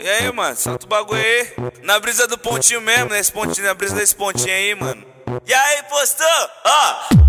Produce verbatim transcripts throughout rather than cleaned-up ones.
E aí, mano, solta o bagulho aí. Na brisa do pontinho mesmo, nesse pontinho, na brisa desse pontinho aí, mano. E aí, postou? Ó.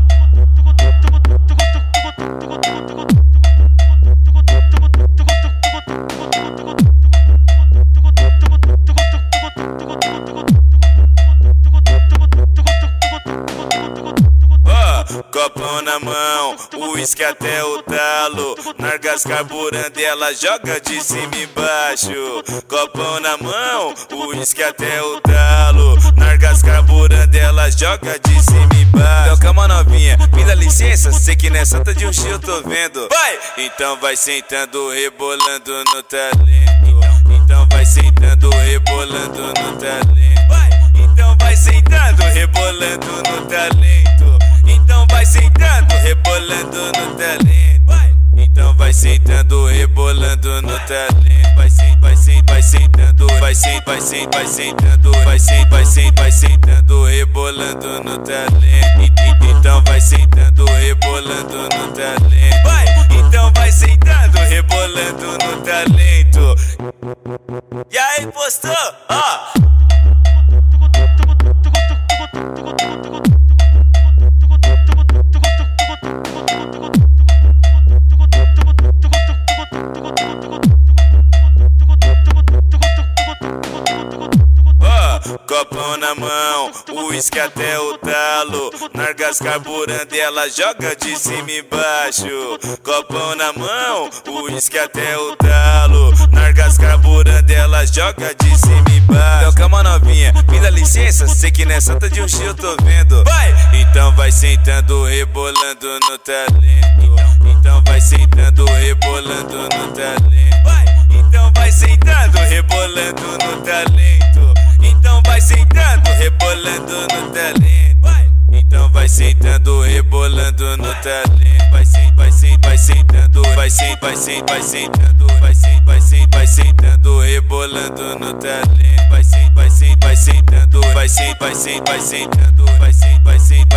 Copão na mão, uísque até o talo. Nargas carburando, ela joga de cima e embaixo. Copão na mão, uísque até o talo. Nargas carburando, ela joga de cima e embaixo. Então calma novinha, me dá licença, sei que nessa santa de um X eu tô vendo. Vai! Então vai sentando, rebolando no talento. Então vai sentando, rebolando no talento. Vai! Então vai sentando, rebolando no talento. Então vai sentando, rebolando no talento. Vai. Então vai sentando, rebolando no talento. Vai sent, vai sent, vai sentando, vai sent, vai sent, vai sentando, vai sent, vai sent, vai sentando, rebolando no talento. Então vai sentando, rebolando no talento. Vai. Então vai sentando, rebolando no talento. E aí, postou? Ó. Copão na mão, uísque até o talo. Nargas carburando, ela joga de cima e embaixo. Copão na mão, uísque até o talo. Nargas carburando, ela joga de cima e embaixo. Então calma novinha, me dá licença, sei que nessa santa de um X eu tô vendo. Vai! Então vai sentando, rebolando no talento. Então vai sentando, rebolando no talento. Vai! Então vai sentando, rebolando no talento. Então vai sentando, rebolando no talento. Vai. Então vai sentando, rebolando no talento. Vai sent, vai sent, vai sentando, vai sent, vai sent, vai sentando, vai sent, vai sent, vai sentando, rebolando no talento. Vai sent, vai sent, vai sentando, vai sent, vai sent, vai sentando, vai sent, vai sent.